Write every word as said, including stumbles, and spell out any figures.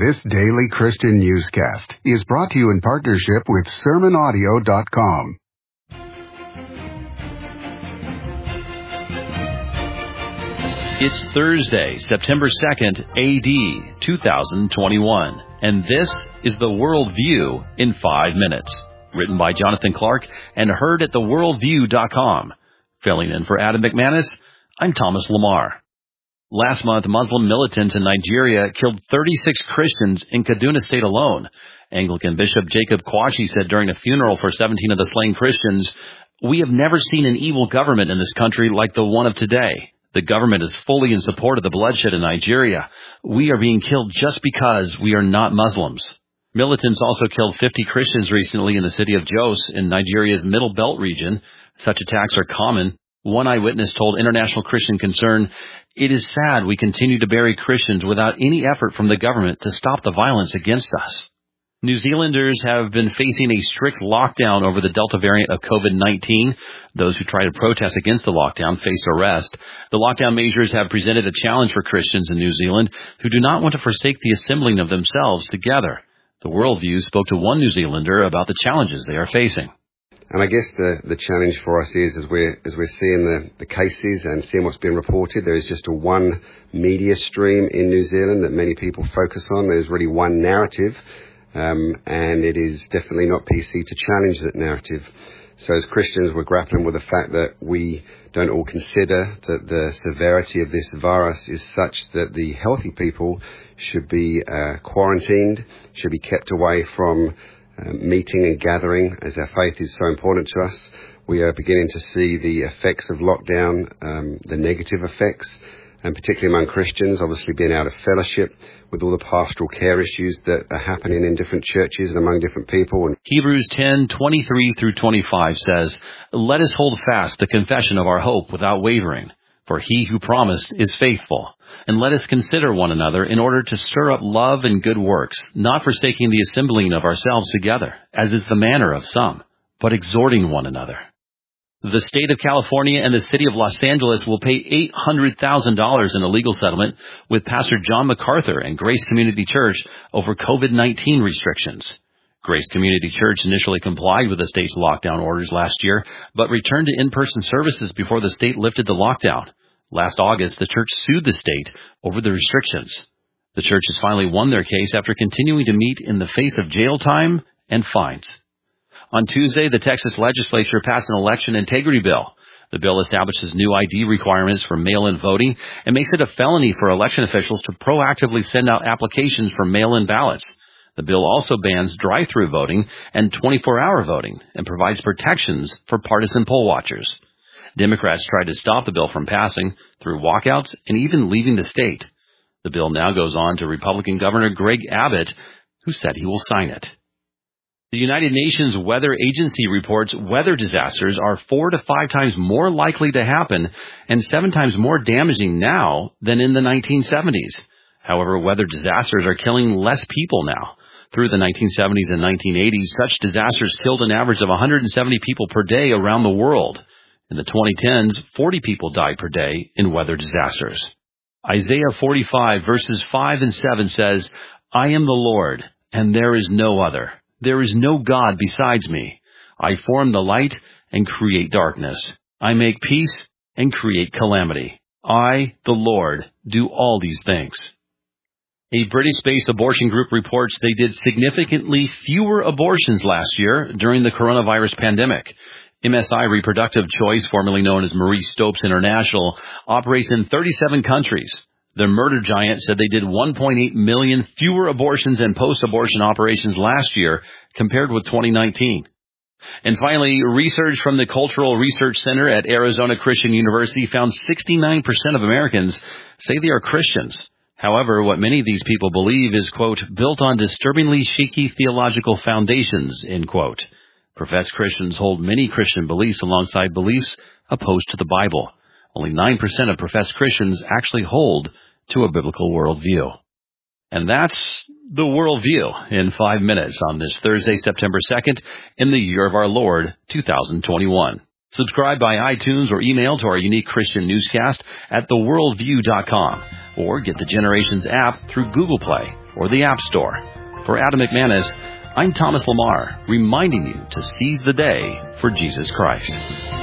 This daily Christian newscast is brought to you in partnership with sermon audio dot com. It's Thursday, September second, A D two thousand twenty-one, and this is The Worldview in five minutes, written by Jonathan Clark and heard at the world view dot com. Filling in for Adam McManus, I'm Thomas Lamar. Last month, Muslim militants in Nigeria killed thirty-six Christians in Kaduna State alone. Anglican Bishop Jacob Kwashi said during a funeral for seventeen of the slain Christians, "We have never seen an evil government in this country like the one of today. The government is fully in support of the bloodshed in Nigeria. We are being killed just because we are not Muslims." Militants also killed fifty Christians recently in the city of Jos in Nigeria's Middle Belt region. Such attacks are common. One eyewitness told International Christian Concern, "It is sad we continue to bury Christians without any effort from the government to stop the violence against us." New Zealanders have been facing a strict lockdown over the Delta variant of COVID nineteen. Those who try to protest against the lockdown face arrest. The lockdown measures have presented a challenge for Christians in New Zealand who do not want to forsake the assembling of themselves together. The Worldview spoke to one New Zealander about the challenges they are facing. And I guess the, the challenge for us is, as we're, as we're seeing the, the cases and seeing what's been reported, there is just a one media stream in New Zealand that many people focus on. There's really one narrative, um, and it is definitely not P C to challenge that narrative. So as Christians, we're grappling with the fact that we don't all consider that the severity of this virus is such that the healthy people should be uh, quarantined, should be kept away from Uh, meeting and gathering, as our faith is so important to us. We are beginning to see the effects of lockdown, um, the negative effects, and particularly among Christians, obviously being out of fellowship with all the pastoral care issues that are happening in different churches and among different people. And Hebrews ten twenty-three through twenty-five says, "Let us hold fast the confession of our hope without wavering, for he who promised is faithful. And let us consider one another in order to stir up love and good works, not forsaking the assembling of ourselves together, as is the manner of some, but exhorting one another." The state of California and the city of Los Angeles will pay eight hundred thousand dollars in a legal settlement with Pastor John MacArthur and Grace Community Church over COVID nineteen restrictions. Grace Community Church initially complied with the state's lockdown orders last year, but returned to in-person services before the state lifted the lockdown. Last August, the church sued the state over the restrictions. The church has finally won their case after continuing to meet in the face of jail time and fines. On Tuesday, the Texas legislature passed an election integrity bill. The bill establishes new I D requirements for mail-in voting and makes it a felony for election officials to proactively send out applications for mail-in ballots. The bill also bans drive-through voting and twenty-four hour voting and provides protections for partisan poll watchers. Democrats tried to stop the bill from passing through walkouts and even leaving the state. The bill now goes on to Republican Governor Greg Abbott, who said he will sign it. The United Nations Weather Agency reports weather disasters are four to five times more likely to happen and seven times more damaging now than in the nineteen seventies. However, weather disasters are killing less people now. Through the nineteen seventies and nineteen eighties, such disasters killed an average of one hundred seventy people per day around the world. In the twenty tens, forty people died per day in weather disasters. Isaiah forty-five verses five and seven says, "I am the Lord, and there is no other. There is no God besides me. I form the light and create darkness. I make peace and create calamity. I, the Lord, do all these things." A British-based abortion group reports they did significantly fewer abortions last year during the coronavirus pandemic. M S I Reproductive Choice, formerly known as Marie Stopes International, operates in thirty-seven countries. The murder giant said they did one point eight million fewer abortions and post-abortion operations last year compared with twenty nineteen. And finally, research from the Cultural Research Center at Arizona Christian University found sixty-nine percent of Americans say they are Christians. However, what many of these people believe is, quote, built on disturbingly shaky theological foundations, end quote. Professed Christians hold many Christian beliefs alongside beliefs opposed to the Bible. Only nine percent of professed Christians actually hold to a biblical worldview. And that's The Worldview in five minutes on this Thursday, September second, in the year of our Lord, two thousand twenty-one. Subscribe by iTunes or email to our unique Christian newscast at the worldview dot com, or get the Generations app through Google Play or the App Store. For Adam McManus, I'm Thomas Lamar, reminding you to seize the day for Jesus Christ.